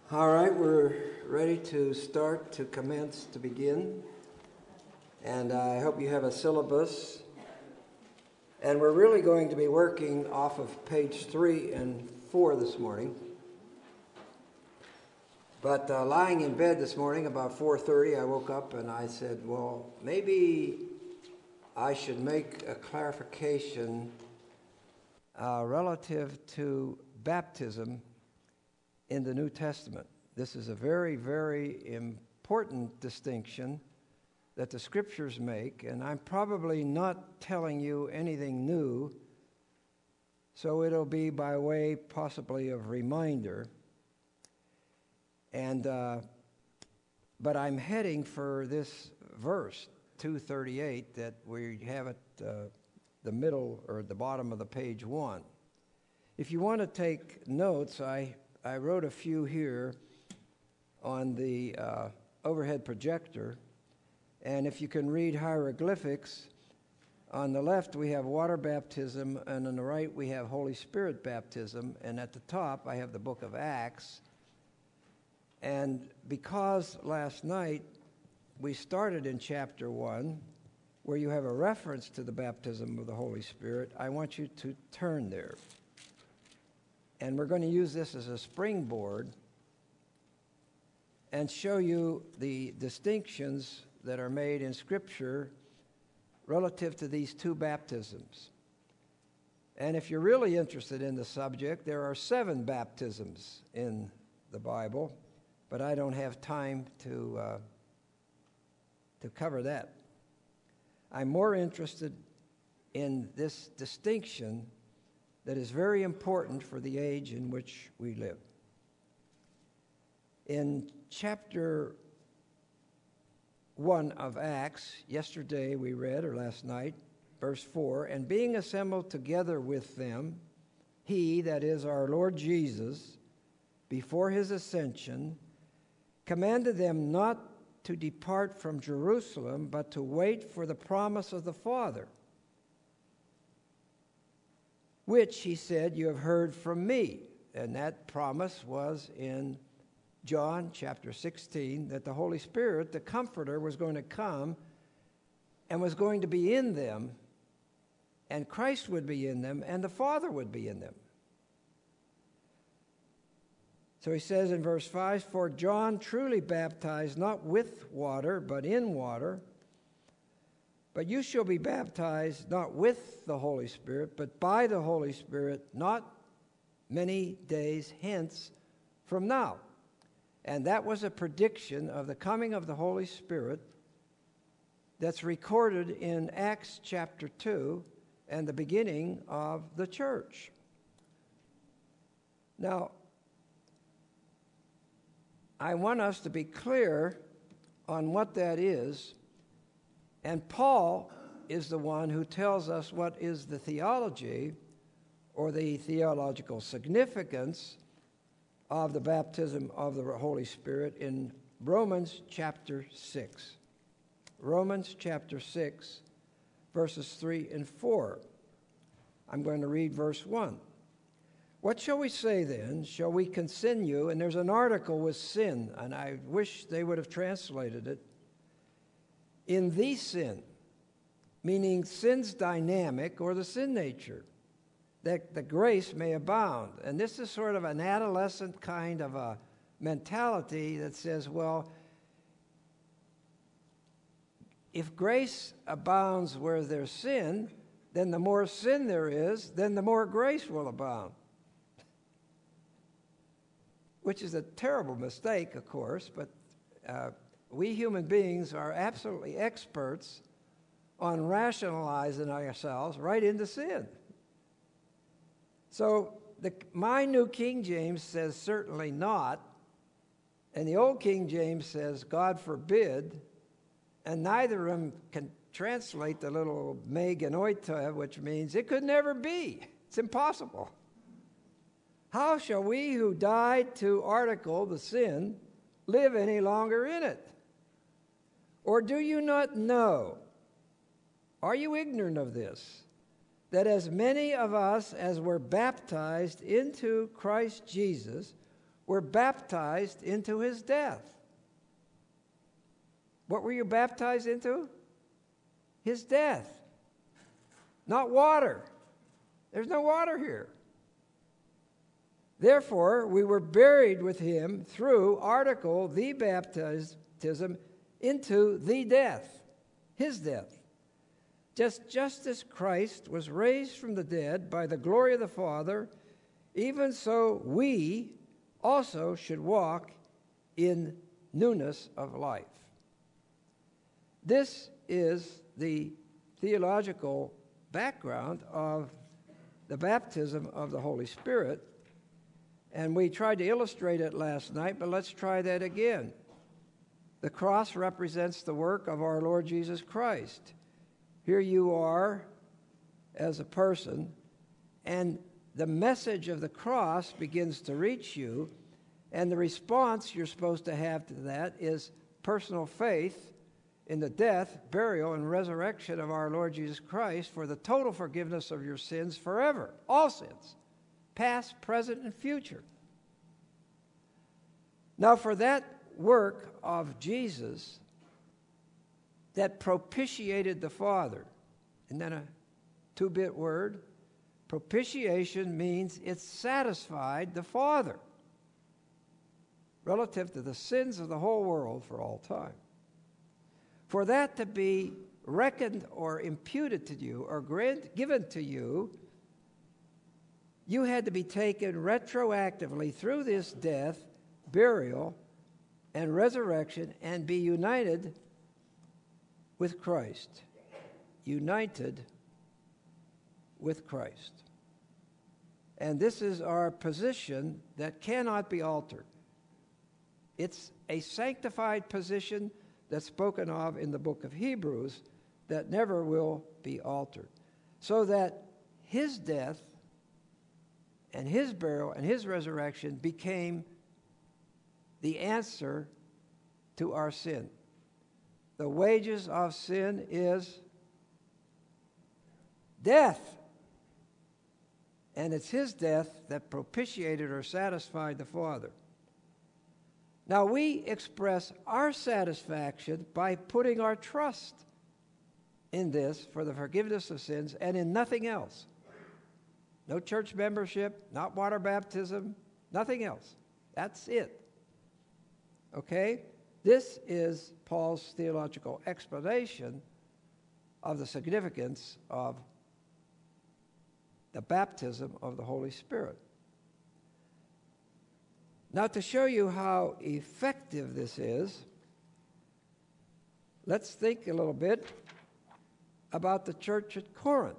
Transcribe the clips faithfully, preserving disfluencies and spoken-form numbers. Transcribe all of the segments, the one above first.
All right, we're ready to start, to commence, to begin. And I hope you have a syllabus. And we're really going to be working off of page three and four this morning. But uh, lying in bed this morning about four thirty, I woke up and I said, well, maybe I should make a clarification uh, relative to baptism in the New Testament. This is a very, very important distinction that the Scriptures make, and I'm probably not telling you anything new, so it'll be by way possibly of reminder. And uh, but I'm heading for this verse, two thirty-eight, that we have at uh, the middle or the bottom of the page one. If you want to take notes, I I wrote a few here on the uh, overhead projector, and if you can read hieroglyphics, on the left we have water baptism, and on the right we have Holy Spirit baptism, and at the top I have the book of Acts. And because last night we started in chapter one, where you have a reference to the baptism of the Holy Spirit, I want you to turn there. And we're going to use this as a springboard and show you the distinctions that are made in Scripture relative to these two baptisms. And if you're really interested in the subject, there are seven baptisms in the Bible, but I don't have time to, uh, to cover that. I'm more interested in this distinction that is very important for the age in which we live. In chapter one of Acts, yesterday we read, or last night, verse four, and being assembled together with them, he, that is our Lord Jesus, before his ascension, commanded them not to depart from Jerusalem, but to wait for the promise of the Father, which, he said, you have heard from me. And that promise was in John chapter sixteen, that the Holy Spirit, the Comforter, was going to come and was going to be in them, and Christ would be in them, and the Father would be in them. So he says in verse five, for John truly baptized not with water, but in water. But you shall be baptized not with the Holy Spirit, but by the Holy Spirit not many days hence from now. And that was a prediction of the coming of the Holy Spirit that's recorded in Acts chapter two and the beginning of the church. Now, I want us to be clear on what that is. And Paul is the one who tells us what is the theology or the theological significance of the baptism of the Holy Spirit in Romans chapter six. Romans chapter six, verses three and four. I'm going to read verse one. What shall we say then? Shall we continue? And there's an article with sin, and I wish they would have translated it. In the sin, meaning sin's dynamic or the sin nature, that the grace may abound. And this is sort of an adolescent kind of a mentality that says, well, if grace abounds where there's sin, then the more sin there is, then the more grace will abound. Which is a terrible mistake, of course, but uh, we human beings are absolutely experts on rationalizing ourselves right into sin. So the, my New King James says certainly not, and the Old King James says God forbid, and neither of them can translate the little me genoito, which means it could never be. It's impossible. How shall we who died to article, the sin, live any longer in it? Or do you not know? Are you ignorant of this? That as many of us as were baptized into Christ Jesus were baptized into his death. What were you baptized into? His death. Not water. There's no water here. Therefore, we were buried with him through article, the baptism, into the death, his death. Just, just as Christ was raised from the dead by the glory of the Father, even so we also should walk in newness of life. This is the theological background of the baptism of the Holy Spirit. And we tried to illustrate it last night, but let's try that again. The cross represents the work of our Lord Jesus Christ. Here you are as a person, and the message of the cross begins to reach you, and the response you're supposed to have to that is personal faith in the death, burial, and resurrection of our Lord Jesus Christ for the total forgiveness of your sins forever, all sins, past, present, and future. Now, for that work of Jesus that propitiated the Father, and then a two-bit word, propitiation means it satisfied the Father relative to the sins of the whole world for all time. For that to be reckoned or imputed to you or grant, given to you, you had to be taken retroactively through this death, burial, and resurrection and be united with Christ. United with Christ. And this is our position that cannot be altered. It's a sanctified position that's spoken of in the book of Hebrews that never will be altered. So that his death and his burial and his resurrection became the answer to our sin. The wages of sin is death. And it's his death that propitiated or satisfied the Father. Now, we express our satisfaction by putting our trust in this for the forgiveness of sins and in nothing else. No church membership, not water baptism, nothing else. That's it. Okay? This is Paul's theological explanation of the significance of the baptism of the Holy Spirit. Now, to show you how effective this is, let's think a little bit about the church at Corinth.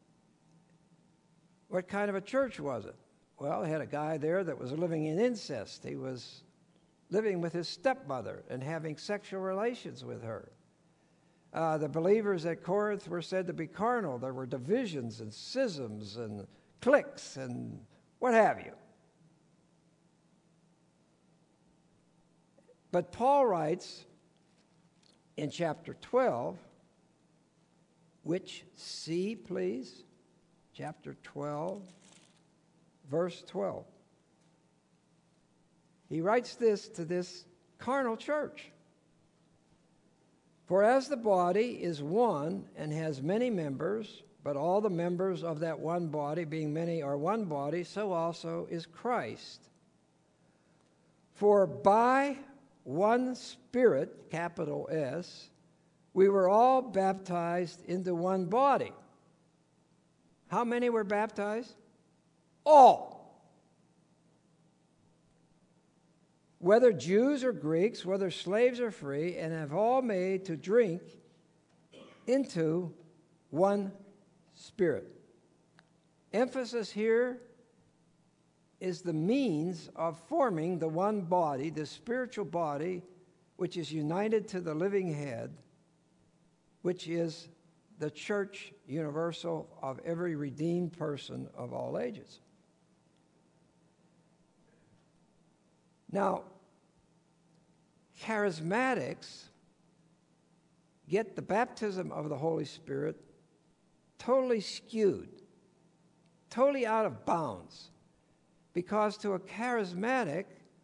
What kind of a church was it? Well, they had a guy there that was living in incest. He was living with his stepmother and having sexual relations with her. Uh, the believers at Corinth were said to be carnal. There were divisions and schisms and cliques and what have you. But Paul writes in chapter twelve, which see, please, chapter twelve, verse twelve. He writes this to this carnal church. For as the body is one and has many members, but all the members of that one body, being many, are one body, so also is Christ. For by one Spirit, capital S, we were all baptized into one body. How many were baptized? All. Whether Jews or Greeks, whether slaves or free, and have all made to drink into one Spirit. Emphasis here is the means of forming the one body, the spiritual body, which is united to the living head, which is the church universal of every redeemed person of all ages. Now, charismatics get the baptism of the Holy Spirit totally skewed, totally out of bounds, because to a charismatic,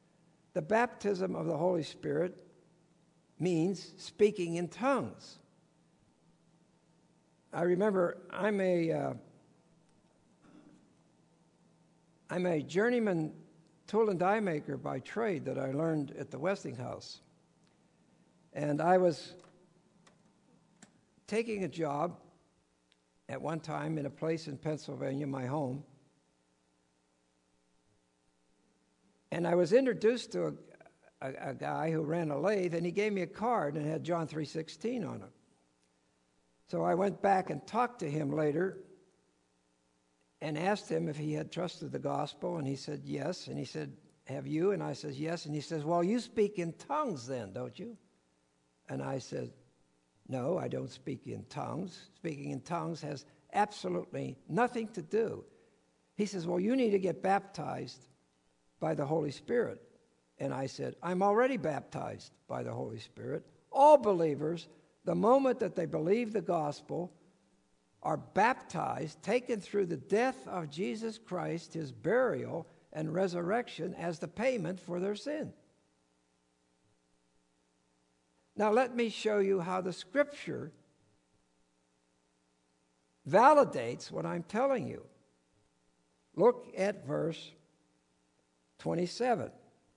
the baptism of the Holy Spirit means speaking in tongues. I remember I'm a uh, I'm a journeyman tool and die maker by trade that I learned at the Westinghouse. And I was taking a job at one time in a place in Pennsylvania, my home. And I was introduced to a, a, a guy who ran a lathe, and he gave me a card and it had John three sixteen on it. So I went back and talked to him later and asked him if he had trusted the gospel, and he said yes. And he said, have you? And I said yes. And he says, well, you speak in tongues then, don't you? And I said, no, I don't speak in tongues. Speaking in tongues has absolutely nothing to do. He says, well, you need to get baptized by the Holy Spirit. And I said, I'm already baptized by the Holy Spirit. All believers, the moment that they believe the gospel, are baptized, taken through the death of Jesus Christ, his burial and resurrection as the payment for their sin. Now let me show you how the Scripture validates what I'm telling you. Look at verse twenty-seven.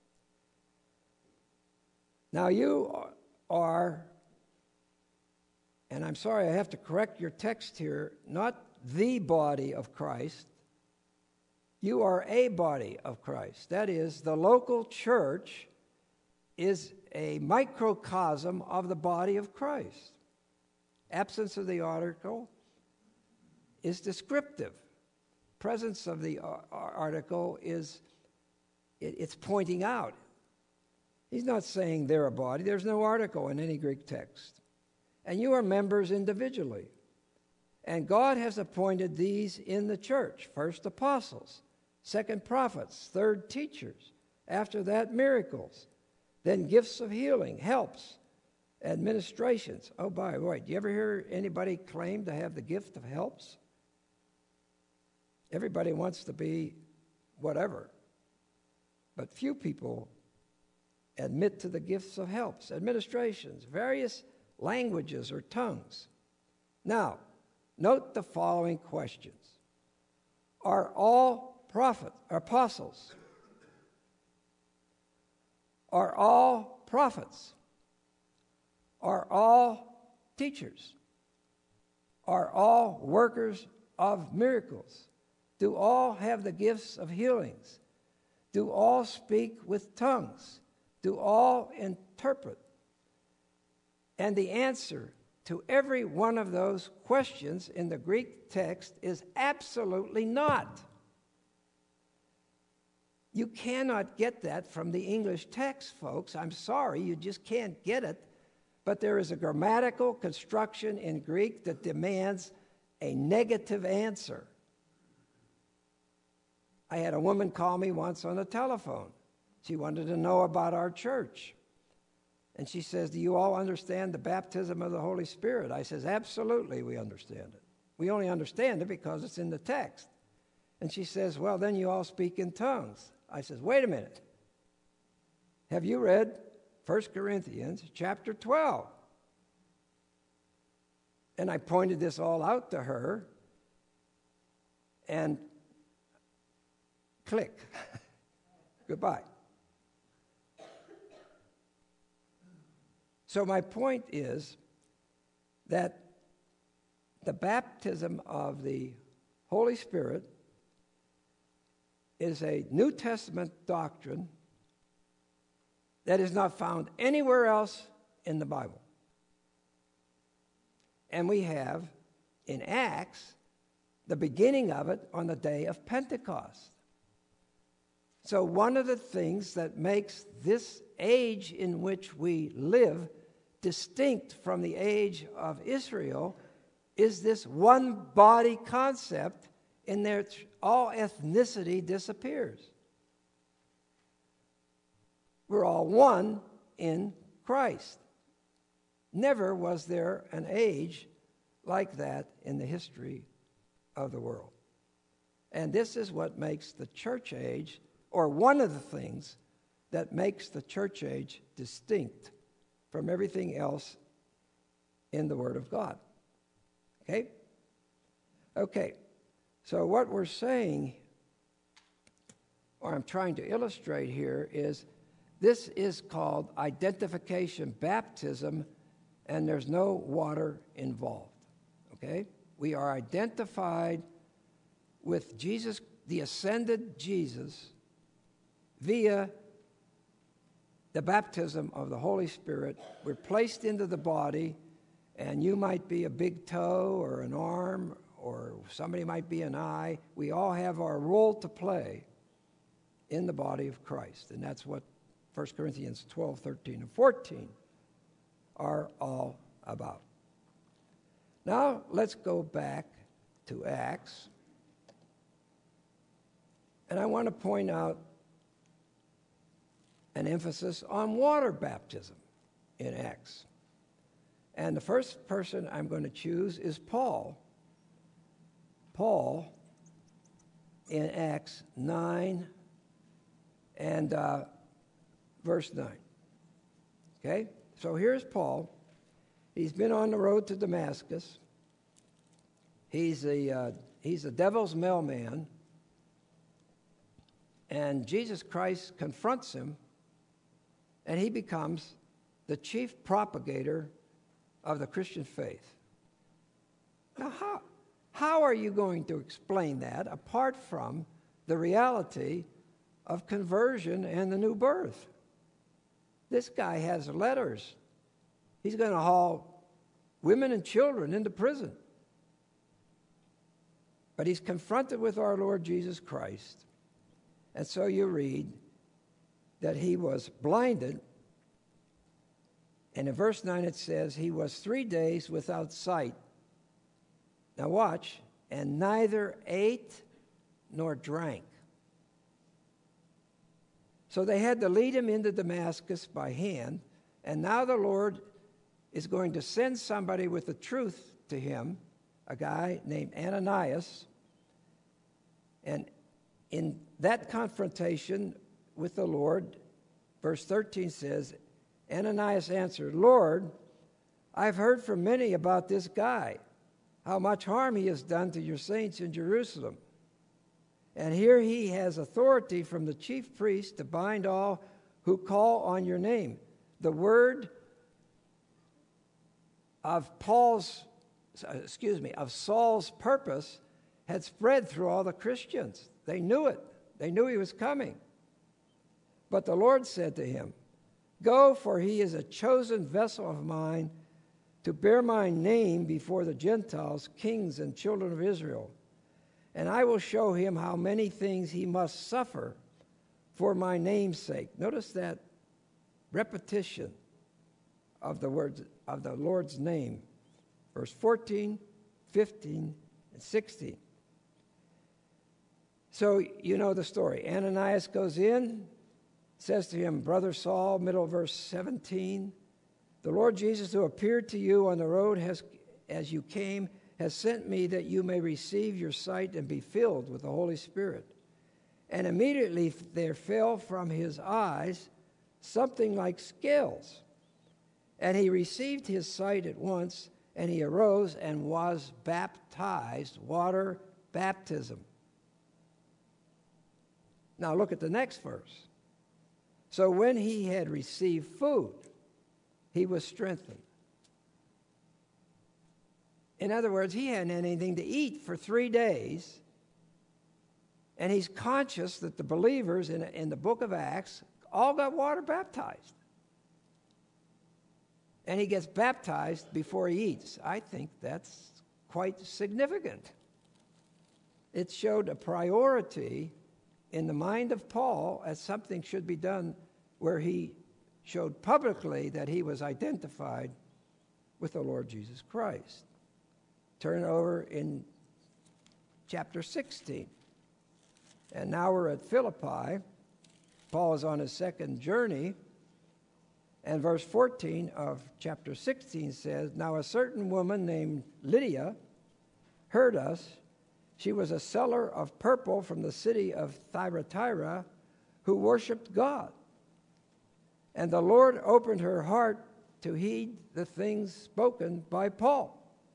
Now you are, and I'm sorry I have to correct your text here, not the body of Christ. You are a body of Christ. That is, the local church is a microcosm of the body of Christ. Absence of the article is descriptive. Presence of the article is, it's pointing out. He's not saying they're a body. There's no article in any Greek text. And you are members individually. And God has appointed these in the church. First apostles, second prophets, third teachers. After that, miracles. Then gifts of healing, helps, administrations. Oh, by the way, do you ever hear anybody claim to have the gift of helps? Everybody wants to be whatever. But few people admit to the gifts of helps, administrations, various languages or tongues. Now, note the following questions. Are all prophets, apostles? Are all prophets? Are all teachers? Are all workers of miracles? Do all have the gifts of healings? Do all speak with tongues? Do all interpret? And the answer to every one of those questions in the Greek text is absolutely not. You cannot get that from the English text, folks. I'm sorry, you just can't get it. But there is a grammatical construction in Greek that demands a negative answer. I had a woman call me once on the telephone. She wanted to know about our church. And she says, do you all understand the baptism of the Holy Spirit? I says, absolutely, we understand it. We only understand it because it's in the text. And she says, well, then you all speak in tongues. I says, wait a minute. Have you read First Corinthians chapter twelve? And I pointed this all out to her, and click. Goodbye. So my point is that the baptism of the Holy Spirit is a New Testament doctrine that is not found anywhere else in the Bible. And we have, in Acts, the beginning of it on the day of Pentecost. So one of the things that makes this age in which we live distinct from the age of Israel is this one body concept in which all ethnicity disappears. We're all one in Christ. Never was there an age like that in the history of the world. And this is what makes the church age, or one of the things that makes the church age distinct from everything else in the Word of God. Okay? Okay. So what we're saying, or I'm trying to illustrate here, is this is called identification baptism, and there's no water involved. Okay? We are identified with Jesus, the ascended Jesus, via the baptism of the Holy Spirit. We're placed into the body, and you might be a big toe or an arm, or somebody might be an eye. We all have our role to play in the body of Christ, and that's what First Corinthians twelve, thirteen, and fourteen are all about. Now, let's go back to Acts. And I want to point out an emphasis on water baptism in Acts. And the first person I'm going to choose is Paul. Paul in Acts nine and uh, verse nine. Okay? So here's Paul. He's been on the road to Damascus. He's a, uh, he's a devil's mailman. And Jesus Christ confronts him, and he becomes the chief propagator of the Christian faith. Now, how, how are you going to explain that apart from the reality of conversion and the new birth? This guy has letters. He's going to haul women and children into prison. But he's confronted with our Lord Jesus Christ. And so you read that he was blinded. And in verse nine it says, he was three days without sight. Now watch. And neither ate nor drank. So they had to lead him into Damascus by hand. And now the Lord is going to send somebody with the truth to him, a guy named Ananias. And in that confrontation with the Lord, verse thirteen says, Ananias answered, Lord, I've heard from many about this guy, how much harm he has done to your saints in Jerusalem. And here he has authority from the chief priest to bind all who call on your name. The word of Paul's, excuse me, of Saul's purpose had spread through all the Christians. They knew it. They knew he was coming. But the Lord said to him, go, for he is a chosen vessel of mine to bear my name before the Gentiles, kings, and children of Israel. And I will show him how many things he must suffer for my name's sake. Notice that repetition of the words of the Lord's name. Verse fourteen, fifteen, and sixteen. So you know the story. Ananias goes in, says to him, Brother Saul, middle of verse seventeen, the Lord Jesus who appeared to you on the road has, as you came has sent me that you may receive your sight and be filled with the Holy Spirit. And immediately there fell from his eyes something like scales. And he received his sight at once, and he arose and was baptized, water baptism. Now look at the next verse. So when he had received food, he was strengthened. In other words, he hadn't had anything to eat for three days, and he's conscious that the believers in, in the book of Acts all got water baptized. And he gets baptized before he eats. I think that's quite significant. It showed a priority in the mind of Paul as something should be done, where he showed publicly that he was identified with the Lord Jesus Christ. Turn over in chapter sixteen. And now we're at Philippi. Paul is on his second journey. And verse fourteen of chapter sixteen says, now a certain woman named Lydia heard us. She was a seller of purple from the city of Thyatira who worshiped God And the Lord opened her heart to heed the things spoken by Paul.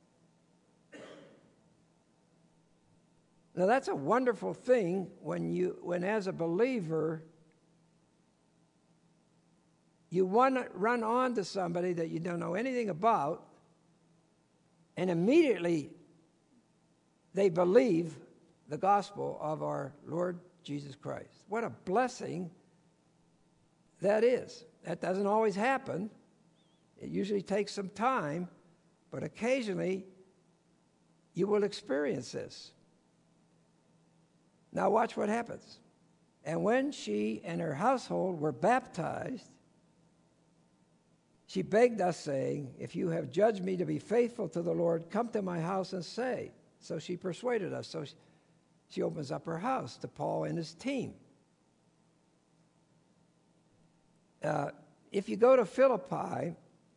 Now that's a wonderful thing when you, when as a believer, you want to run on to somebody that you don't know anything about, and immediately they believe the gospel of our Lord Jesus Christ. What a blessing that is. That doesn't always happen. It usually takes some time, but occasionally you will experience this. Now watch what happens. And when she and her household were baptized, she begged us, saying, "If you have judged me to be faithful to the Lord, come to my house and say." So she persuaded us. So she, she opens up her house to Paul and his team. Uh, if you go to Philippi,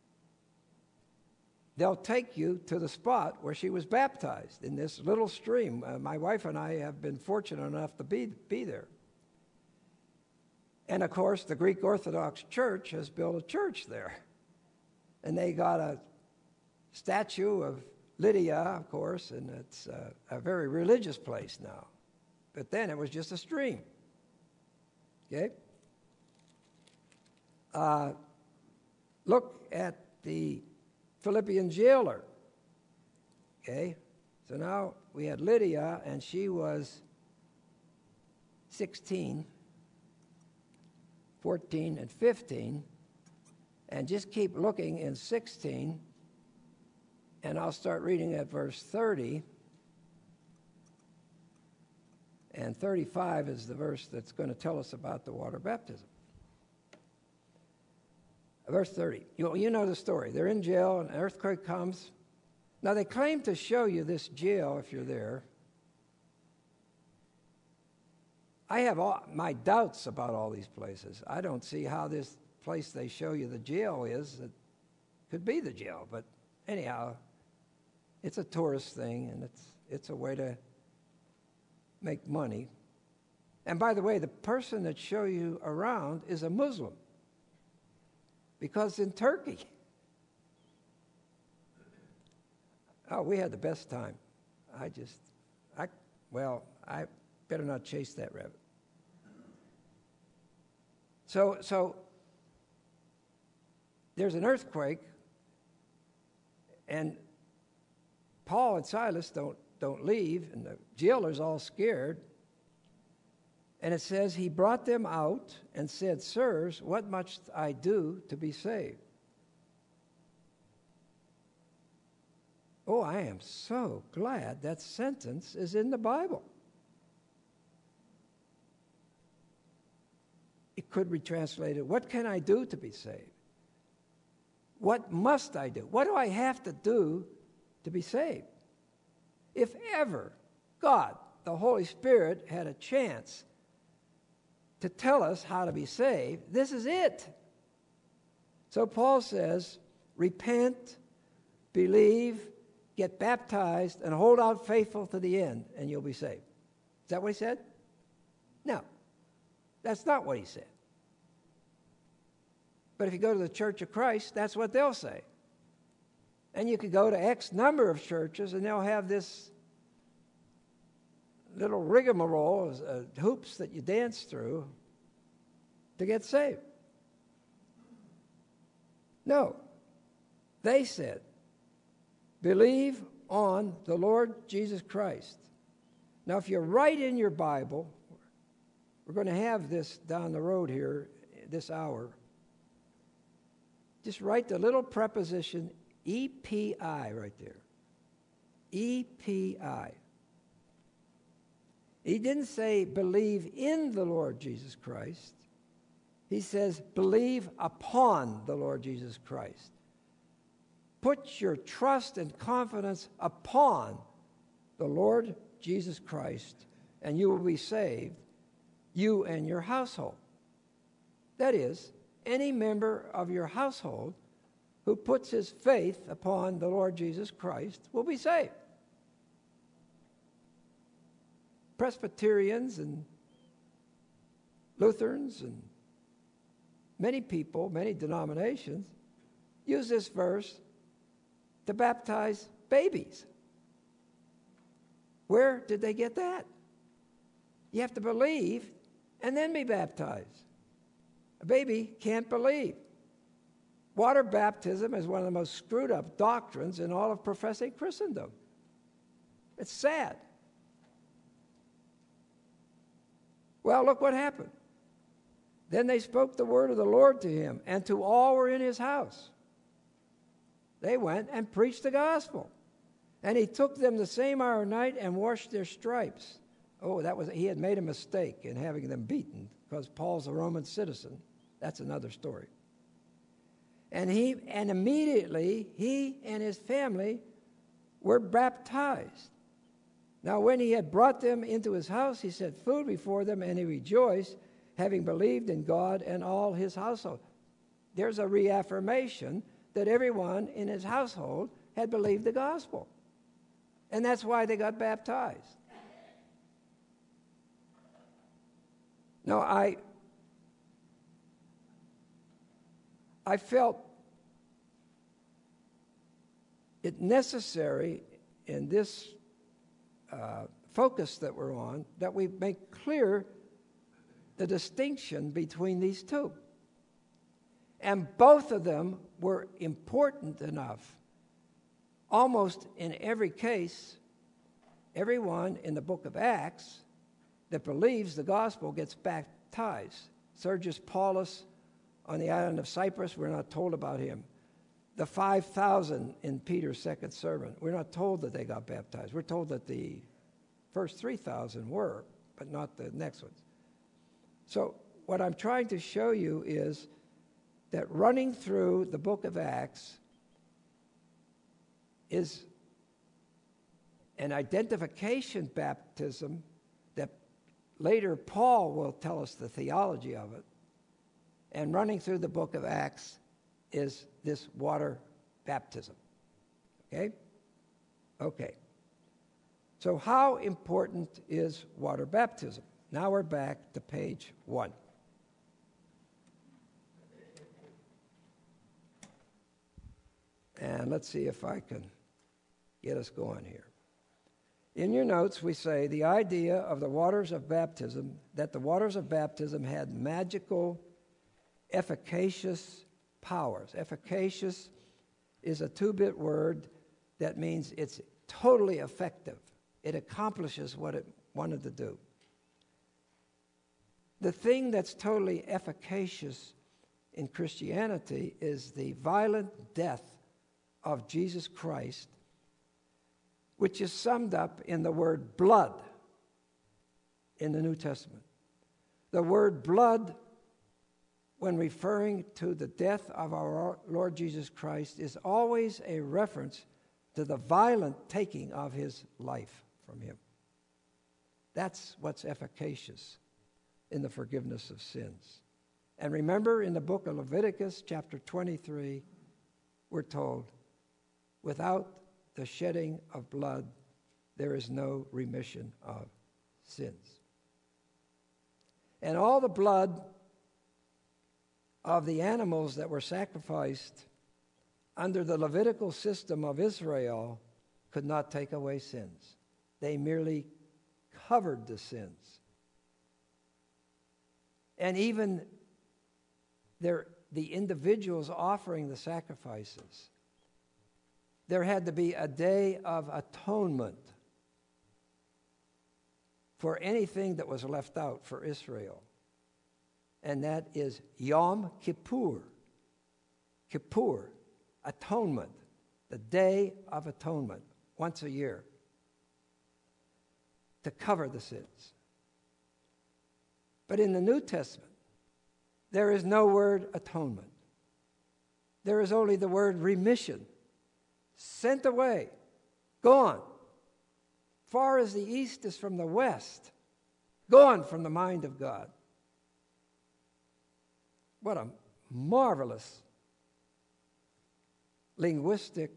they'll take you to the spot where she was baptized in this little stream. Uh, my wife and I have been fortunate enough to be, be there. And of course, the Greek Orthodox Church has built a church there. And they got a statue of Lydia, of course, and it's a, a very religious place now. But then it was just a stream. Okay? Uh, look at the Philippian jailer. Okay? So now we had Lydia, and she was sixteen, fourteen, and fifteen. And just keep looking in sixteen, and I'll start reading at verse thirty. And thirty-five is the verse that's going to tell us about the water baptism. Verse thirty. You, you know the story. They're in jail, and an earthquake comes. Now, they claim to show you this jail if you're there. I have all my doubts about all these places. I don't see how this place they show you the jail is. It could be the jail, but anyhow, it's a tourist thing, and it's it's a way to make money. And by the way, the person that show you around is a Muslim, because in Turkey, oh, we had the best time. I just, I well, I better not chase that rabbit. So, so. There's an earthquake, and Paul and Silas don't, don't leave, and the jailer's all scared. And it says, he brought them out and said, "Sirs, what must I do to be saved?" Oh, I am so glad that sentence is in the Bible. It could be translated, "What can I do to be saved?" What must I do? What do I have to do to be saved? If ever God, the Holy Spirit, had a chance to tell us how to be saved, this is it. So Paul says, repent, believe, get baptized, and hold out faithful to the end, and you'll be saved. Is that what he said? No, that's not what he said. But if you go to the Church of Christ, that's what they'll say. And you could go to X number of churches, and they'll have this little rigmarole, uh, hoops that you dance through to get saved. No. They said, believe on the Lord Jesus Christ. Now, if you write in your Bible, we're going to have this down the road here this hour. Just write the little preposition E P I right there. E P I. He didn't say believe in the Lord Jesus Christ. He says believe upon the Lord Jesus Christ. Put your trust and confidence upon the Lord Jesus Christ, and you will be saved, you and your household. That is, any member of your household who puts his faith upon the Lord Jesus Christ will be saved. Presbyterians and Lutherans and many people, many denominations, use this verse to baptize babies. Where did they get that? You have to believe and then be baptized. A baby can't believe. Water baptism is one of the most screwed up doctrines in all of professing Christendom. It's sad. Well, look what happened. Then they spoke the word of the Lord to him and to all who were in his house. They went and preached the gospel. And he took them the same hour of night and washed their stripes. Oh, that was he had made a mistake in having them beaten because Paul's a Roman citizen. That's another story. And he and immediately he and his family were baptized. Now when he had brought them into his house, he set food before them, and he rejoiced, having believed in God and all his household. There's a reaffirmation that everyone in his household had believed the gospel. And that's why they got baptized. Now, I, I felt it necessary in this uh, focus that we're on that we make clear the distinction between these two. And both of them were important enough. Almost in every case, everyone in the book of Acts that believes the gospel gets baptized. Sergius Paulus on the island of Cyprus, we're not told about him. The five thousand in Peter's second sermon, we're not told that they got baptized. We're told that the first three thousand were, but not the next ones. So what I'm trying to show you is that running through the book of Acts is an identification baptism that later Paul will tell us the theology of it. And running through the book of Acts is this water baptism. Okay? Okay. So how important is water baptism? Now we're back to page one. And let's see if I can get us going here. In your notes, we say the idea of the waters of baptism, that the waters of baptism had magical, efficacious powers. Efficacious is a two-bit word that means it's totally effective. It accomplishes what it wanted to do. The thing that's totally efficacious in Christianity is the violent death of Jesus Christ, which is summed up in the word blood in the New Testament. The word blood, when referring to the death of our Lord Jesus Christ, is always a reference to the violent taking of his life from him. That's what's efficacious in the forgiveness of sins. And remember, in the book of Leviticus, chapter twenty-three, we're told, without the shedding of blood, there is no remission of sins. And all the blood of the animals that were sacrificed under the Levitical system of Israel could not take away sins. They merely covered the sins. And even their, the individuals offering the sacrifices, there had to be a day of atonement for anything that was left out for Israel. And that is Yom Kippur. Kippur, atonement, the Day of Atonement, once a year, to cover the sins. But in the New Testament, there is no word atonement. There is only the word remission. Sent away, gone. Far as the east is from the west, gone from the mind of God. What a marvelous linguistic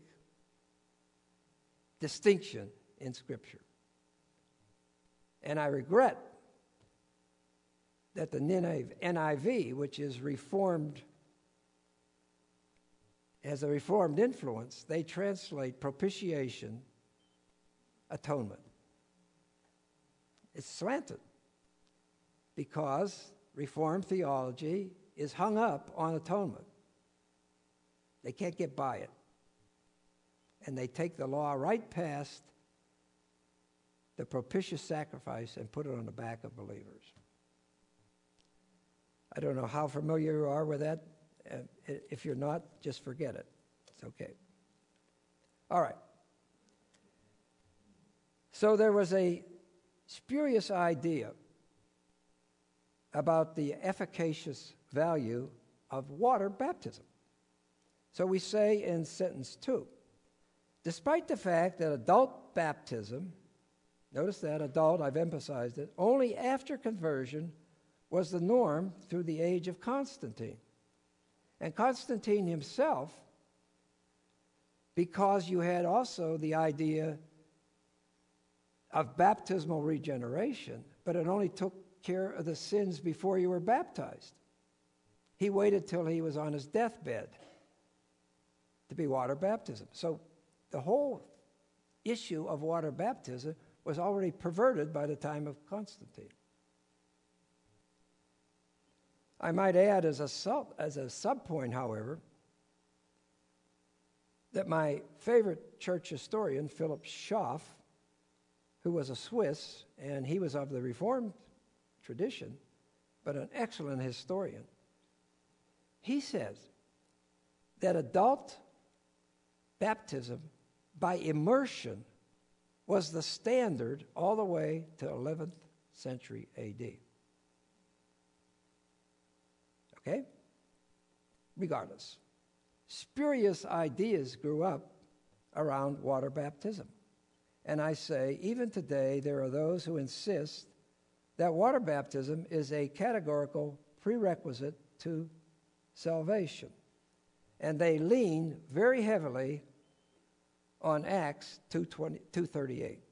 distinction in Scripture. And I regret that the N I V, which is reformed, has a reformed influence, they translate propitiation, atonement. It's slanted because Reformed theology is hung up on atonement. They can't get by it. And they take the law right past the propitious sacrifice and put it on the back of believers. I don't know how familiar you are with that. Uh, if you're not, just forget it. It's okay. All right. So there was a spurious idea about the efficacious value of water baptism. So we say in sentence two, despite the fact that adult baptism, notice that, adult, I've emphasized it, only after conversion was the norm through the age of Constantine. And Constantine himself, because you had also the idea of baptismal regeneration, but it only took care of the sins before you were baptized. He waited till he was on his deathbed to be water baptism. So the whole issue of water baptism was already perverted by the time of Constantine. I might add as a sub, as a sub-point, however, that my favorite church historian, Philip Schaff, who was a Swiss, and he was of the Reformed tradition, but an excellent historian, he says that adult baptism by immersion was the standard all the way to eleventh century A D. Okay? Regardless, spurious ideas grew up around water baptism. And I say, even today, there are those who insist that water baptism is a categorical prerequisite to salvation. And they lean very heavily on Acts two thirty-eight.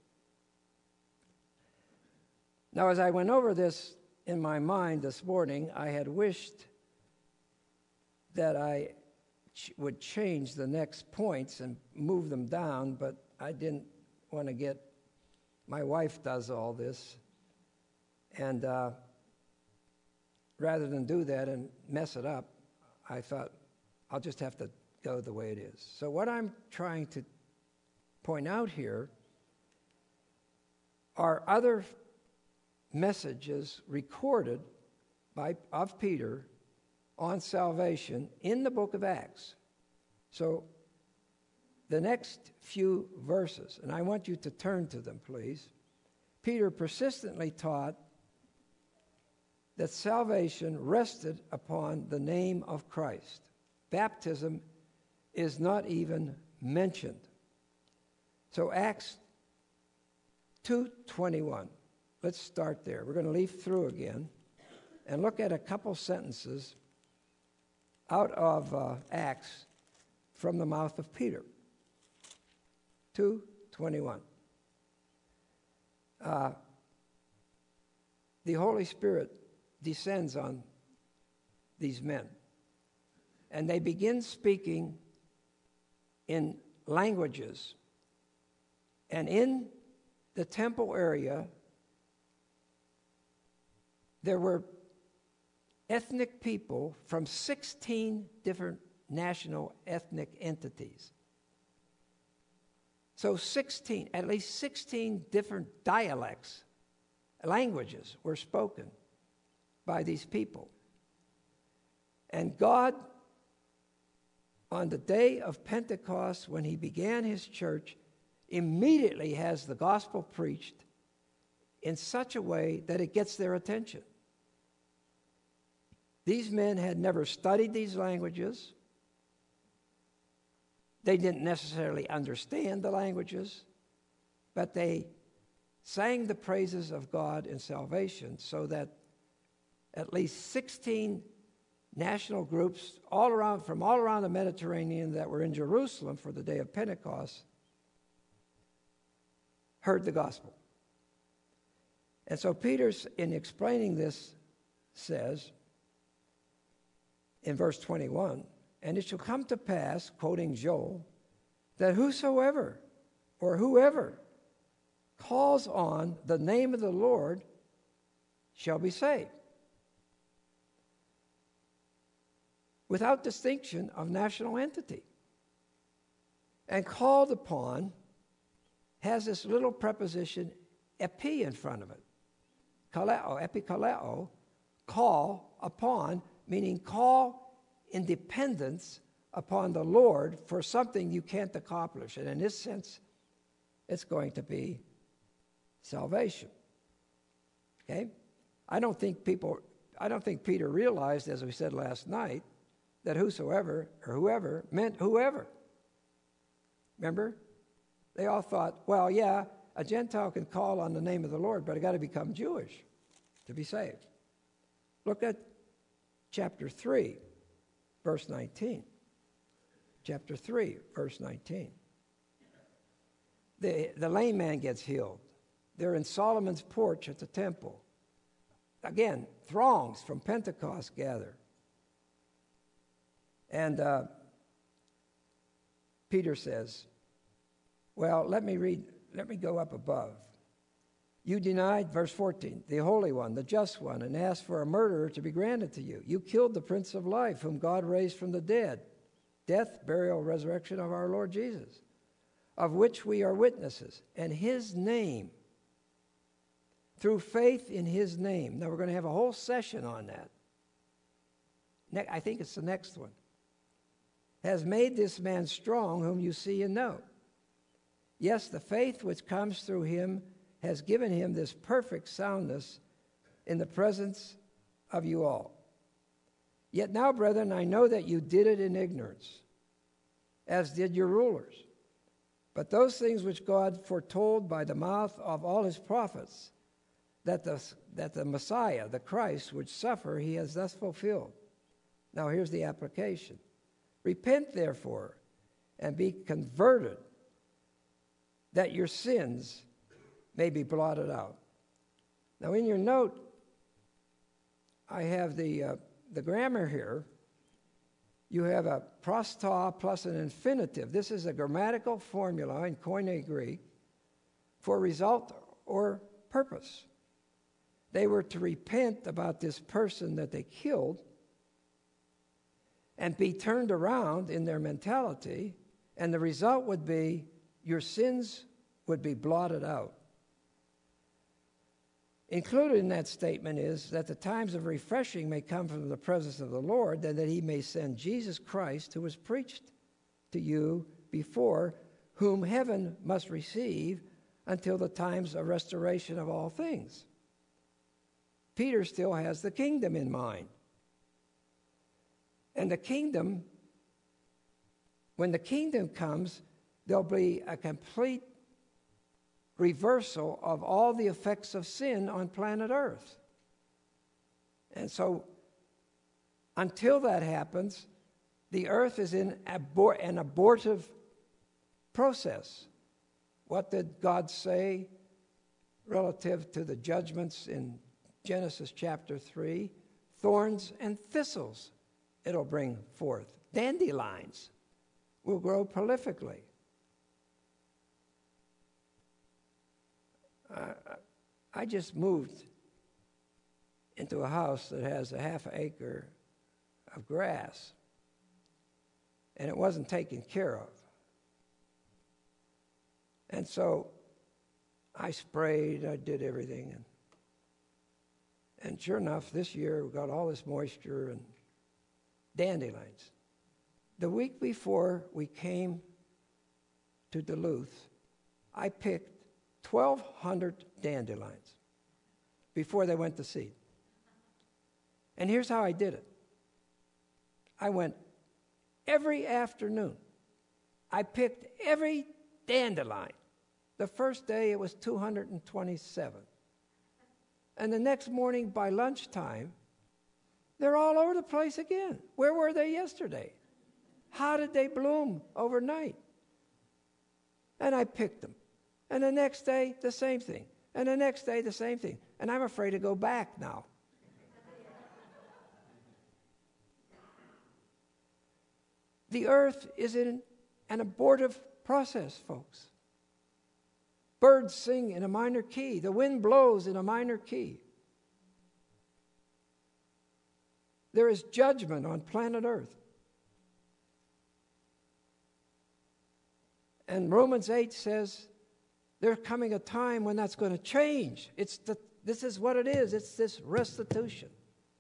Now, as I went over this in my mind this morning, I had wished that I ch- would change the next points and move them down, but I didn't want to get, my wife does all this, and uh, rather than do that and mess it up, I thought I'll just have to go the way it is. So what I'm trying to point out here are other messages recorded by of Peter on salvation in the book of Acts. So the next few verses, and I want you to turn to them, please. Peter persistently taught that salvation rested upon the name of Christ. Baptism is not even mentioned. So Acts two twenty-one. Let's start there. We're going to leaf through again and look at a couple sentences out of uh, Acts from the mouth of Peter. two twenty-one. Uh, the Holy Spirit descends on these men, and they begin speaking in languages. And in the temple area, there were ethnic people from sixteen different national ethnic entities. So sixteen, at least sixteen different dialects, languages were spoken by these people. And God, on the day of Pentecost, when he began his church, immediately has the gospel preached in such a way that it gets their attention. These men had never studied these languages. They didn't necessarily understand the languages, but they sang the praises of God in salvation, so that at least sixteen national groups all around, from all around the Mediterranean that were in Jerusalem for the day of Pentecost heard the gospel. And so Peter's, in explaining this says in verse twenty-one, and it shall come to pass, quoting Joel, that whosoever or whoever calls on the name of the Lord shall be saved. Without distinction of national entity. And called upon has this little preposition epi in front of it. Kaleo, epikaleo, call upon, meaning call in dependence upon the Lord for something you can't accomplish. And in this sense, it's going to be salvation. Okay? I don't think people, I don't think Peter realized, as we said last night, that whosoever or whoever meant whoever. Remember? They all thought, well, yeah, a Gentile can call on the name of the Lord, but I got to become Jewish to be saved. Look at chapter three, verse nineteen. Chapter three, verse nineteen. The, the lame man gets healed. They're in Solomon's porch at the temple. Again, throngs from Pentecost gather. And uh, Peter says, well, let me read, let me go up above. You denied, verse fourteen, the Holy One, the Just One, and asked for a murderer to be granted to you. You killed the Prince of Life, whom God raised from the dead. Death, burial, resurrection of our Lord Jesus, of which we are witnesses. And his name, through faith in his name. Now, we're going to have a whole session on that. Ne- I think it's the next one. Has made this man strong, whom you see and know. Yes, the faith which comes through him has given him this perfect soundness in the presence of you all. Yet now, brethren, I know that you did it in ignorance, as did your rulers. But those things which God foretold by the mouth of all his prophets, that the, that the Messiah, the Christ, would suffer, he has thus fulfilled. Now here's the application. Repent, therefore, and be converted, that your sins may be blotted out. Now, in your note, I have the uh, the grammar here. You have a prosta plus an infinitive. This is a grammatical formula in Koine Greek for result or purpose. They were to repent about this person that they killed and be turned around in their mentality, and the result would be your sins would be blotted out. Included in that statement is that the times of refreshing may come from the presence of the Lord, and that he may send Jesus Christ, who was preached to you before, whom heaven must receive until the times of restoration of all things. Peter still has the kingdom in mind. And the kingdom, when the kingdom comes, there'll be a complete reversal of all the effects of sin on planet Earth. And so, until that happens, the earth is in abor- an abortive process. What did God say relative to the judgments in Genesis chapter three? Thorns and thistles it'll bring forth. Dandelions will grow prolifically. Uh, I just moved into a house that has a half acre of grass, and it wasn't taken care of. And so I sprayed, I did everything, and, and sure enough, this year we got all this moisture and dandelions. The week before we came to Duluth, I picked twelve hundred dandelions before they went to seed. And here's how I did it. I went every afternoon. I picked every dandelion. The first day it was two hundred twenty-seven. And the next morning by lunchtime, they're all over the place again. Where were they yesterday? How did they bloom overnight? And I picked them. And the next day, the same thing. And the next day, the same thing. And I'm afraid to go back now. The earth is in an abortive process, folks. Birds sing in a minor key. The wind blows in a minor key. There is judgment on planet Earth. And Romans eight says there's coming a time when that's going to change. It's the, this is what it is. It's this restitution.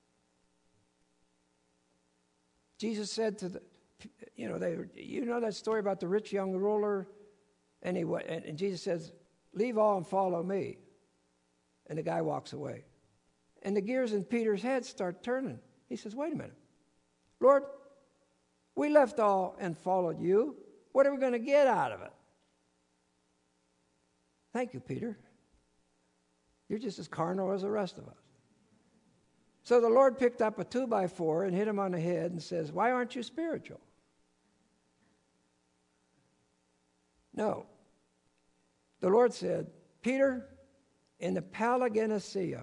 Jesus said to the, you know, they, you know that story about the rich young ruler, and he and, and Jesus says, "Leave all and follow me." And the guy walks away, and the gears in Peter's head start turning. He says, "Wait a minute, Lord, we left all and followed you. What are we going to get out of it?" Thank you, Peter. You're just as carnal as the rest of us. So the Lord picked up a two by four and hit him on the head and says, "Why aren't you spiritual?" No. The Lord said, "Peter, in the Palagenesia."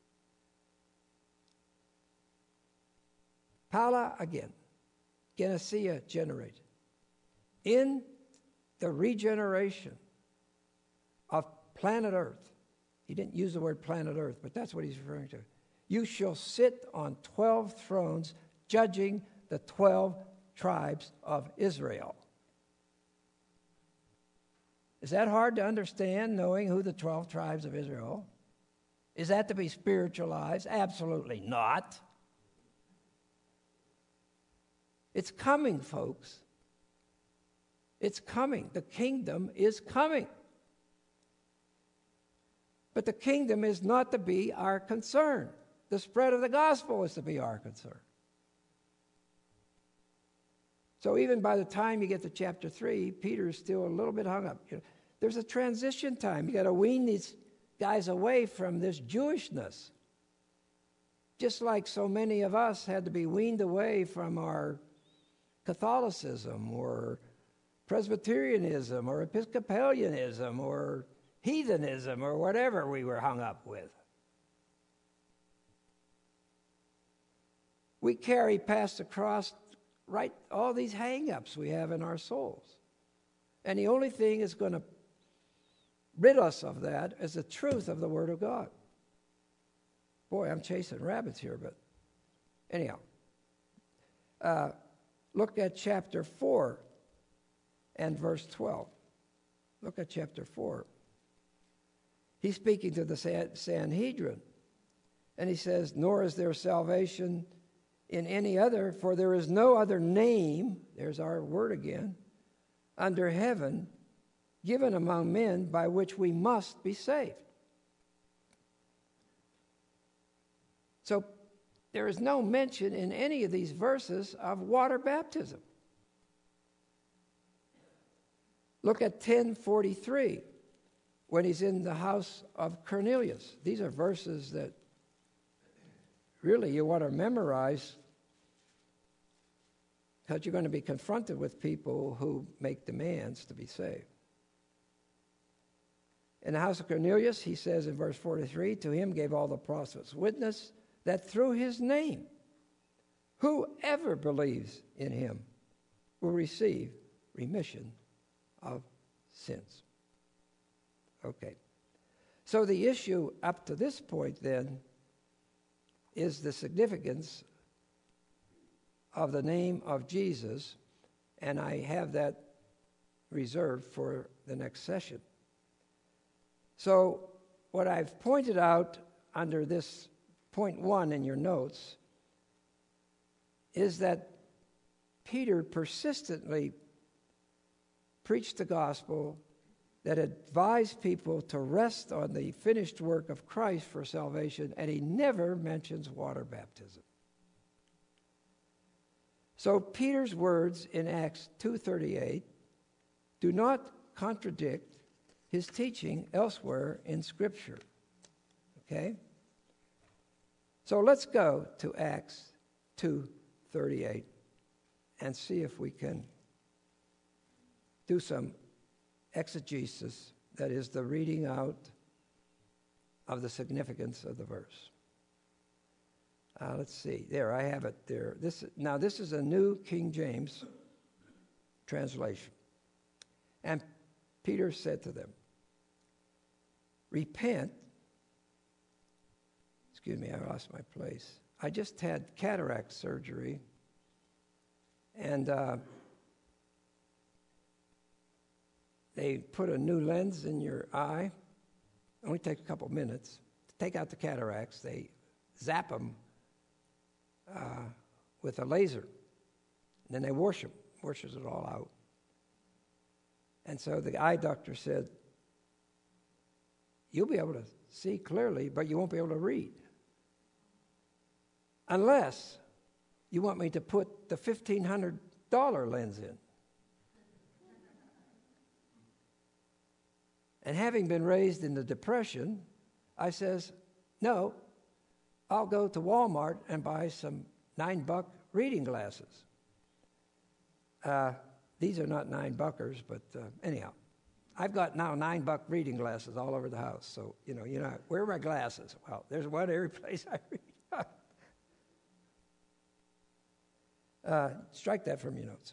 Pala again. Genesia, generate. In the regeneration of planet Earth. He didn't use the word planet Earth, but that's what he's referring to. You shall sit on twelve thrones, judging the twelve tribes of Israel. Is that hard to understand, knowing who the twelve tribes of Israel? Is that to be spiritualized? Absolutely not. It's coming, folks. It's coming. The kingdom is coming. But the kingdom is not to be our concern. The spread of the gospel is to be our concern. So even by the time you get to chapter three, Peter's still a little bit hung up. You know, there's a transition time. You got to wean these guys away from this Jewishness. Just like so many of us had to be weaned away from our Catholicism or Presbyterianism or Episcopalianism or heathenism or whatever we were hung up with. We carry past the cross right all these hang-ups we have in our souls. And the only thing that's going to rid us of that is the truth of the Word of God. Boy, I'm chasing rabbits here, but anyhow. Uh, look at chapter four and verse twelve. Look at chapter four. He's speaking to the Sanhedrin, and he says, "Nor is there salvation in any other, for there is no other name," there's our word again, "under heaven given among men by which we must be saved." So there is no mention in any of these verses of water baptism. Look at ten forty-three, when he's in the house of Cornelius. These are verses that really you want to memorize, because you're going to be confronted with people who make demands to be saved. In the house of Cornelius, he says in verse forty-three, "To him gave all the prophets witness that through his name, whoever believes in him will receive remission of sins." Okay. So the issue up to this point then is the significance of the name of Jesus, and I have that reserved for the next session. So what I've pointed out under this point one in your notes is that Peter persistently preached the gospel that advised people to rest on the finished work of Christ for salvation, and he never mentions water baptism. So Peter's words in Acts two thirty-eight do not contradict his teaching elsewhere in Scripture. Okay? So let's go to Acts two thirty-eight and see if we can do some exegesis, that is, the reading out of the significance of the verse. Uh, let's see. There, I have it there. This now, this is a New King James translation. And Peter said to them, repent. Excuse me, I lost my place. I just had cataract surgery, and uh, they put a new lens in your eye. It only takes a couple minutes to take out the cataracts. They zap them uh, with a laser, and then they wash them, washes it all out. And so the eye doctor said, you'll be able to see clearly, but you won't be able to read. Unless you want me to put the fifteen hundred dollars lens in. And having been raised in the Depression, I says, no, I'll go to Walmart and buy some nine-buck reading glasses. Uh, these are not nine-buckers, but uh, anyhow. I've got now nine-buck reading glasses all over the house. So, you know, you know, where are my glasses? Well, there's one every place I read. uh, strike that from your notes.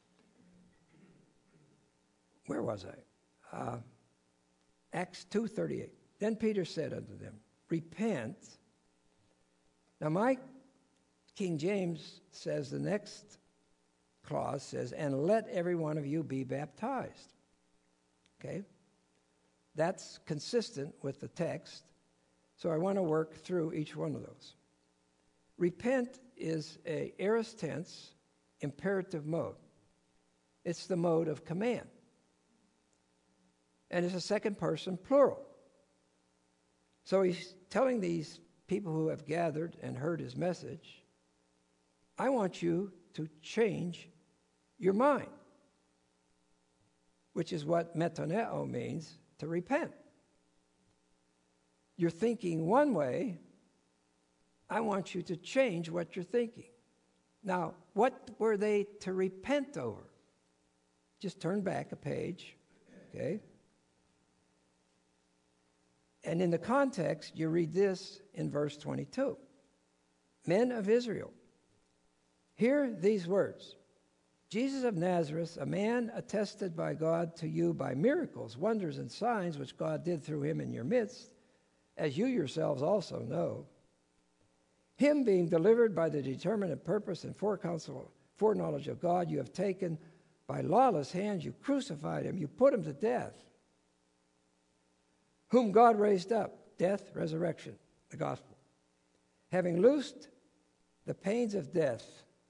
Where was I? Uh, Acts two thirty-eight. Then Peter said unto them, repent. Now my King James says the next clause says, and let every one of you be baptized. Okay? That's consistent with the text. So I want to work through each one of those. Repent is a aorist tense imperative mode. It's the mode of command. And it's a second person plural. So he's telling these people who have gathered and heard his message, I want you to change your mind, which is what metoneo means, to repent. You're thinking one way, I want you to change what you're thinking. Now, what were they to repent over? Just turn back a page, okay? And in the context, you read this in verse twenty-two. Men of Israel, hear these words. Jesus of Nazareth, a man attested by God to you by miracles, wonders, and signs which God did through him in your midst, as you yourselves also know. Him being delivered by the determinate purpose and forecounsel, foreknowledge of God, you have taken by lawless hands, you crucified him, you put him to death, whom God raised up, death, resurrection, the gospel, having loosed the pains of death,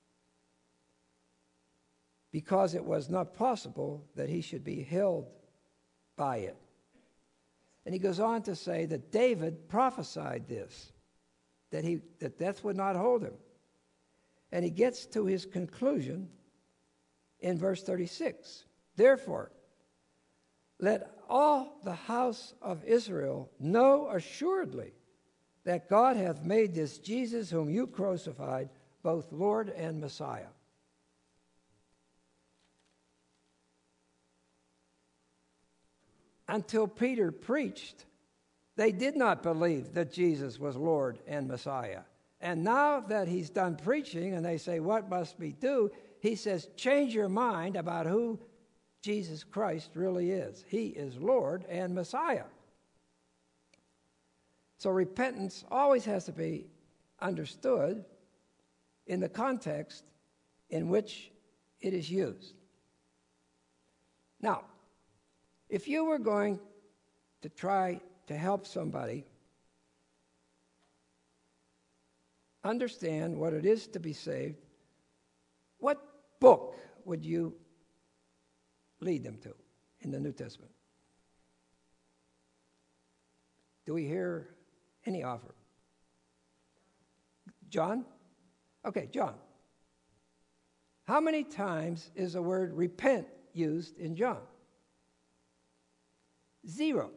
because it was not possible that he should be held by it. And he goes on to say that David prophesied this, that he that death would not hold him. And he gets to his conclusion in verse thirty-six. Therefore, let all the house of Israel know assuredly that God hath made this Jesus whom you crucified both Lord and Messiah. Until Peter preached, they did not believe that Jesus was Lord and Messiah. And now that he's done preaching and they say, what must we do? He says, change your mind about who Jesus Christ really is. He is Lord and Messiah. So repentance always has to be understood in the context in which it is used. Now, if you were going to try to help somebody understand what it is to be saved, what book would you lead them to in the New Testament? Do we hear any offer? John? Okay, John. How many times is the word repent used in John? Zero.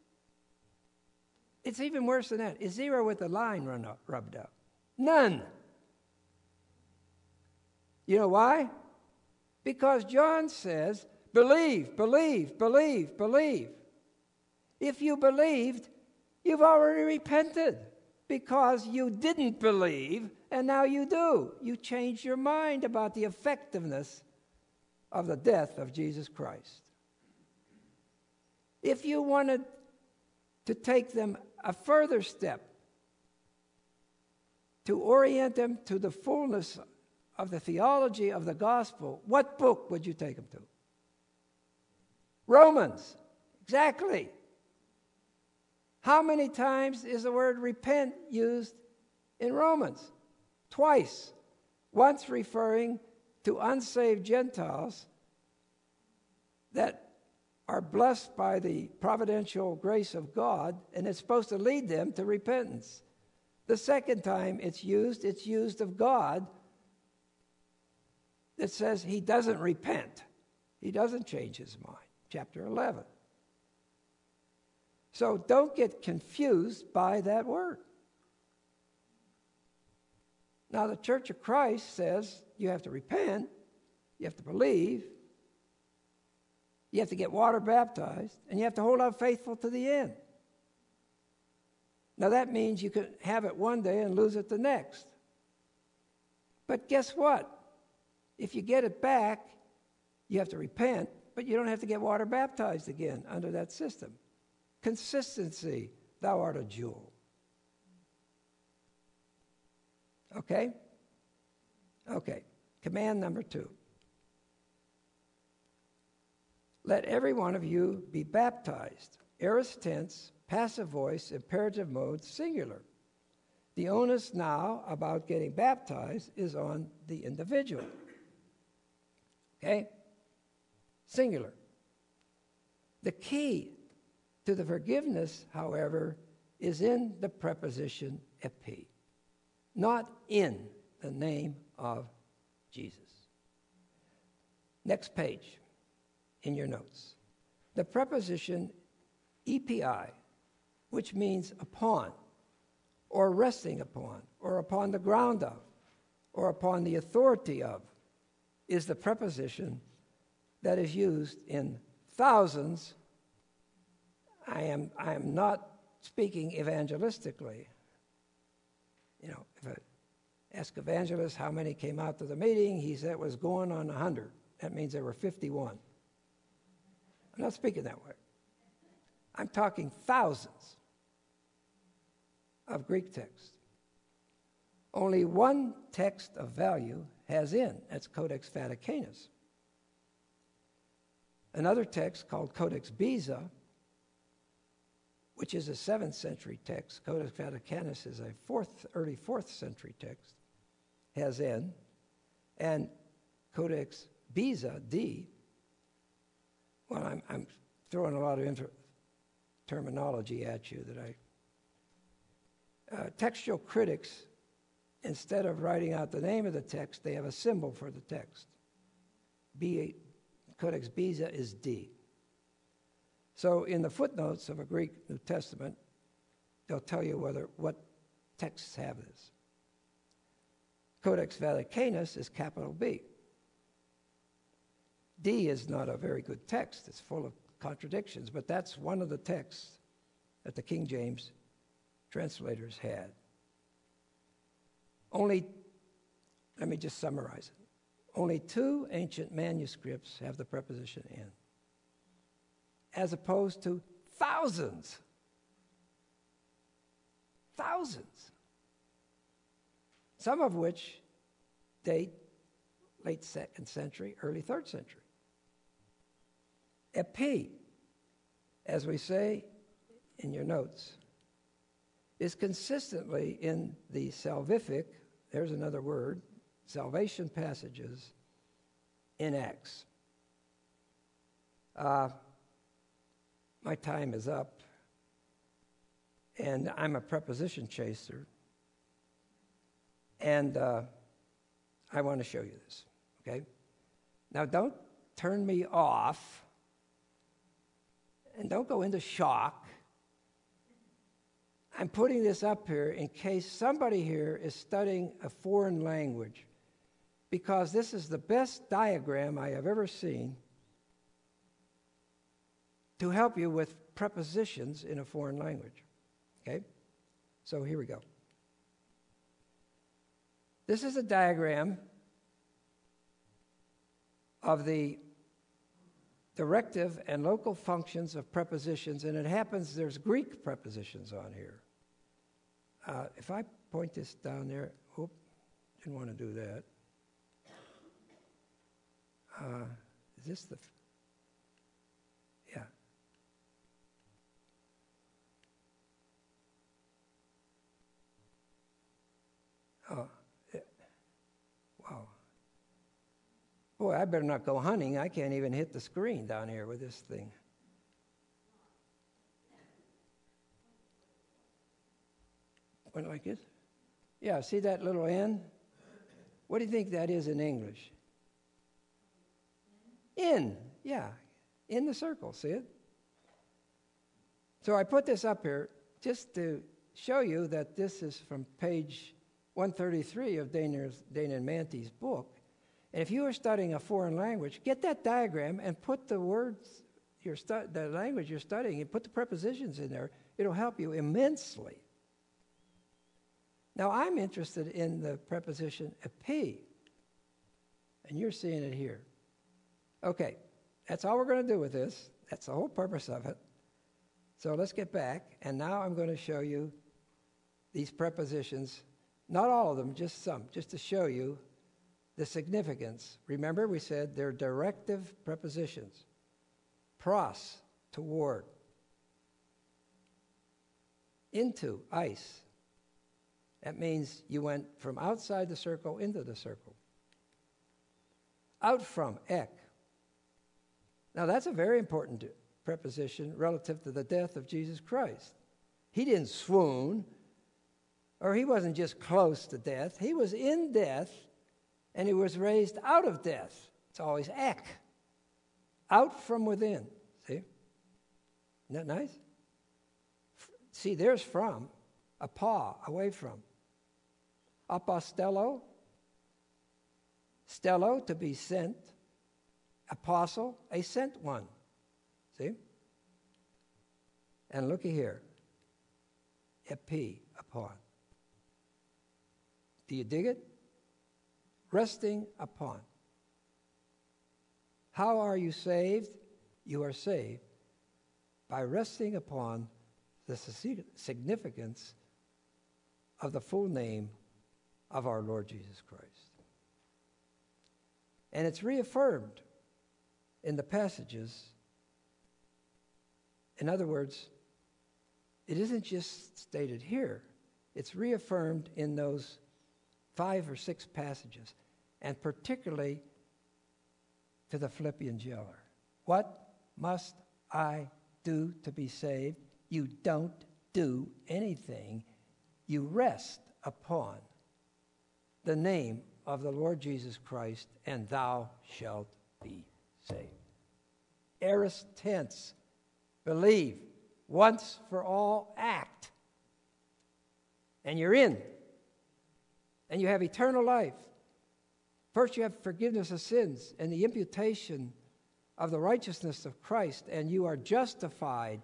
It's even worse than that. It's zero with the line run up, rubbed up. None. You know why? Because John says, believe, believe, believe, believe. If you believed, you've already repented because you didn't believe, and now you do. You changed your mind about the effectiveness of the death of Jesus Christ. If you wanted to take them a further step, to orient them to the fullness of the theology of the gospel, what book would you take them to? Romans. Exactly. How many times is the word repent used in Romans? Twice. Once referring to unsaved Gentiles that are blessed by the providential grace of God, and it's supposed to lead them to repentance. The second time it's used, it's used of God that says he doesn't repent. He doesn't change his mind. Chapter eleven. So don't get confused by that word. Now, the Church of Christ says you have to repent, you have to believe, you have to get water baptized, and you have to hold out faithful to the end. Now, that means you can have it one day and lose it the next. But guess what? If you get it back, you have to repent, but you don't have to get water baptized again under that system. Consistency, thou art a jewel. Okay? Okay. Command number two. Let every one of you be baptized. Aorist tense, passive voice, imperative mode, singular. The onus now about getting baptized is on the individual. Okay? Singular. The key to the forgiveness, however, is in the preposition epi, not in the name of Jesus. Next page in your notes. The preposition epi, which means upon, or resting upon, or upon the ground of, or upon the authority of, is the preposition that is used in thousands. I am, I am not speaking evangelistically. You know, if I ask evangelist how many came out to the meeting, he said it was going on one hundred. That means there were fifty-one. I'm not speaking that way. I'm talking thousands of Greek text. Only one text of value has in. That's Codex Vaticanus. Another text called Codex Beza, which is a seventh century text. Codex Vaticanus is a fourth, early fourth century text, has in. And Codex Beza, D, well, I'm, I'm throwing a lot of inter- terminology at you that I... Uh, textual critics, instead of writing out the name of the text, they have a symbol for the text. B, Codex Beza is D. So in the footnotes of a Greek New Testament, they'll tell you whether what texts have this. Codex Vaticanus is capital B. D is not a very good text. It's full of contradictions, but that's one of the texts that the King James translators had. Only, let me just summarize it. Only two ancient manuscripts have the preposition in, as opposed to thousands. Thousands. Some of which date late second century, early third century. Epi, as we say in your notes, is consistently in the salvific, there's another word, salvation passages in Acts. Uh, my time is up, and I'm a preposition chaser, and uh, I want to show you this, okay? Now, don't turn me off, and don't go into shock. I'm putting this up here in case somebody here is studying a foreign language, because this is the best diagram I have ever seen to help you with prepositions in a foreign language. Okay? So here we go. This is a diagram of the directive and local functions of prepositions, and it happens there's Greek prepositions on here. Uh, if I point this down there, oop, didn't want to do that. Uh, is this the, f- yeah. Oh, it, wow. Boy, I better not go hunting. I can't even hit the screen down here with this thing. What, like this? Yeah, see that little N? What do you think that is in English? In, yeah, in the circle, see it? So I put this up here just to show you that this is from page one thirty-three of Dana's, Dana and Manty's book. And if you are studying a foreign language, get that diagram and put the words, you're stu- the language you're studying, and put the prepositions in there. It'll help you immensely. Now, I'm interested in the preposition epi, and you're seeing it here. Okay, that's all we're going to do with this. That's the whole purpose of it. So let's get back, and now I'm going to show you these prepositions, not all of them, just some, just to show you the significance. Remember, we said they're directive prepositions. Pros, toward. Into, ice. That means you went from outside the circle into the circle. Out from, ek. Now that's a very important preposition relative to the death of Jesus Christ. He didn't swoon, or he wasn't just close to death. He was in death, and he was raised out of death. It's always ek. Out from within. See? Isn't that nice? See, there's from. Apa, away from. Apostello, stello, to be sent. Apostle, a sent one. See? And looky here. Epi, upon. Do you dig it? Resting upon. How are you saved? You are saved by resting upon the significance of the full name of our Lord Jesus Christ. And it's reaffirmed in the passages. In other words, it isn't just stated here. It's reaffirmed in those five or six passages, and particularly to the Philippian jailer. What must I do to be saved? You don't do anything. You rest upon the name of the Lord Jesus Christ, and thou shalt be saved. Aorist tense. Believe. Once for all, act. And you're in. And you have eternal life. First, you have forgiveness of sins and the imputation of the righteousness of Christ, and you are justified.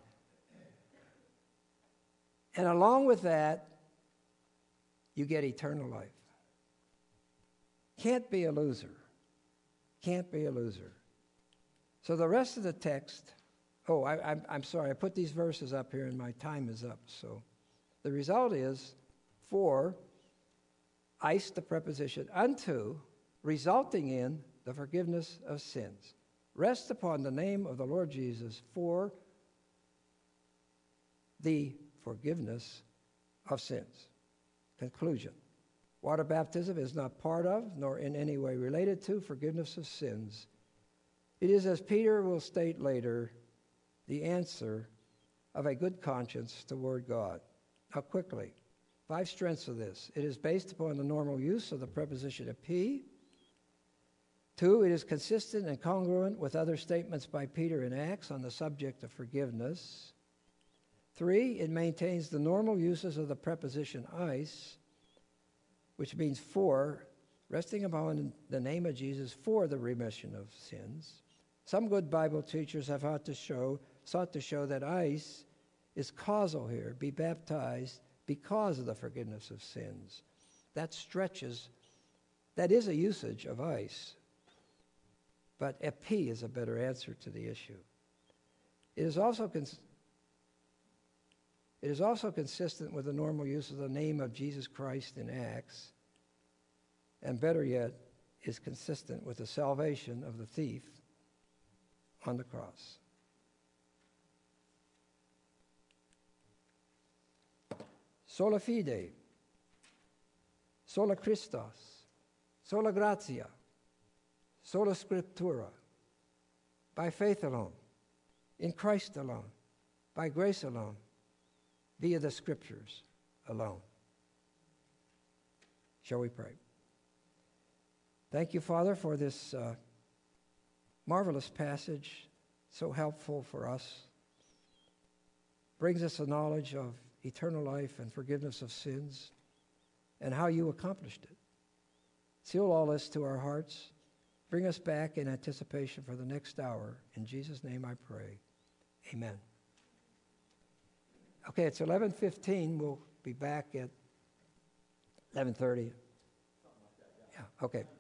And along with that, you get eternal life. Can't be a loser. Can't be a loser. So the rest of the text, oh, I, I'm, I'm sorry, I put these verses up here and my time is up. So the result is, for, ice, the preposition, unto, resulting in the forgiveness of sins. Rest upon the name of the Lord Jesus for the forgiveness of sins. Conclusion. Water baptism is not part of, nor in any way related to, forgiveness of sins. It is, as Peter will state later, the answer of a good conscience toward God. Now, quickly, five strengths of this. It is based upon the normal use of the preposition epi. Two, it is consistent and congruent with other statements by Peter in Acts on the subject of forgiveness. Three, it maintains the normal uses of the preposition eis, which means for, resting upon the name of Jesus for the remission of sins. Some good Bible teachers have sought to show, sought to show that eis is causal here, be baptized because of the forgiveness of sins. That stretches, that is a usage of eis. but epi is a better answer to the issue. It is also cons- it is also consistent with the normal use of the name of Jesus Christ in Acts, and better yet, is consistent with the salvation of the thief on the cross. Sola fide, sola Christos, sola gratia, sola scriptura, by faith alone, in Christ alone, by grace alone, via the scriptures alone. Shall we pray? Thank you, Father, for this uh, marvelous passage, so helpful for us. Brings us a knowledge of eternal life and forgiveness of sins and how you accomplished it. Seal all this to our hearts. Bring us back in anticipation for the next hour. In Jesus' name I pray. Amen. Okay, it's eleven fifteen. We'll be back at eleven thirty. Yeah, okay.